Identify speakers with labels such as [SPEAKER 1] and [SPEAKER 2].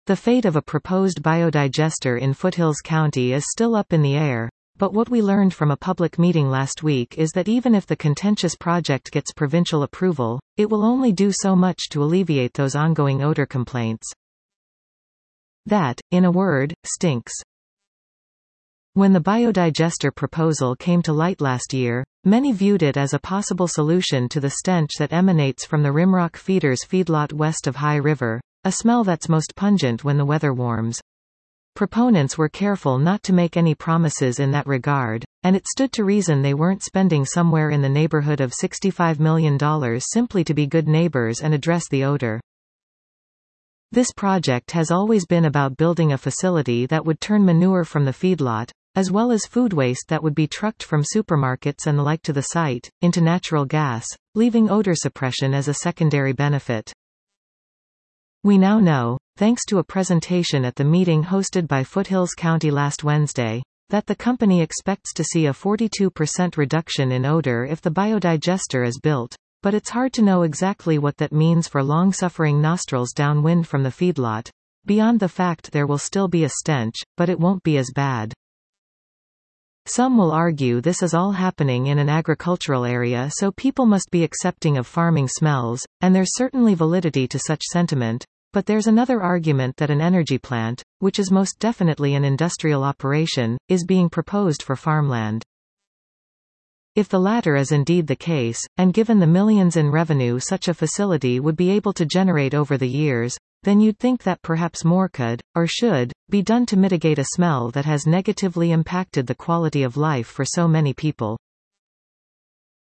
[SPEAKER 1] The fate of a proposed biodigester in Foothills County is still up in the air, but what we learned from a public meeting last week is that even if the contentious project gets provincial approval, it will only do so much to alleviate those ongoing odor complaints. That, in a word, stinks. When the biodigester proposal came to light last year, many viewed it as a possible solution to the stench that emanates from the Rimrock Feeders feedlot west of High River, a smell that's most pungent when the weather warms. Proponents were careful not to make any promises in that regard, and it stood to reason they weren't spending somewhere in the neighborhood of $65 million simply to be good neighbors and address the odor. This project has always been about building a facility that would turn manure from the feedlot, as well as food waste that would be trucked from supermarkets and the like to the site, into natural gas, leaving odor suppression as a secondary benefit. We now know, thanks to a presentation at the meeting hosted by Foothills County last Wednesday, that the company expects to see a 42% reduction in odor if the biodigester is built, but it's hard to know exactly what that means for long-suffering nostrils downwind from the feedlot, beyond the fact there will still be a stench, but it won't be as bad. Some will argue this is all happening in an agricultural area, so people must be accepting of farming smells, and there's certainly validity to such sentiment, but there's another argument that an energy plant, which is most definitely an industrial operation, is being proposed for farmland. If the latter is indeed the case, and given the millions in revenue such a facility would be able to generate over the years, then you'd think that perhaps more could, or should, be done to mitigate a smell that has negatively impacted the quality of life for so many people.